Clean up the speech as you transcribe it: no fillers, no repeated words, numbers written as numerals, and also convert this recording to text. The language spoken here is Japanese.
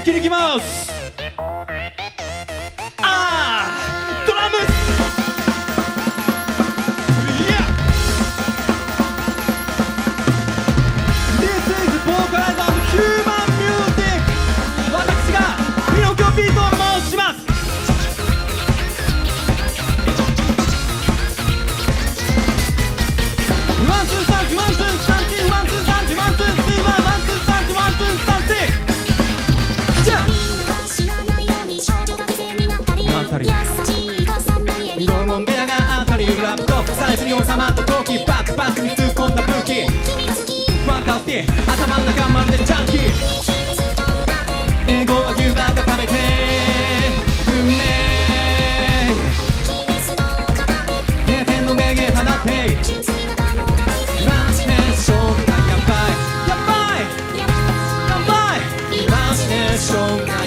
気にいきます。ドラムThis is Vocalizer Human Music。 私がピノキオピートを申します。ワンツーサンチワンツーサンチワンツーサンチワンツースーワンワンツーサンチワンツーサンチじゃあ色もんべらがあったりラップトップサイズに収まった時バックバックに突っ込んだ武器ファンタスティ頭の中まるでジャンキー英語は牛バーガー食べて運命閉店の名言放ってランチネーションがやばいやばいやばいランチネーションが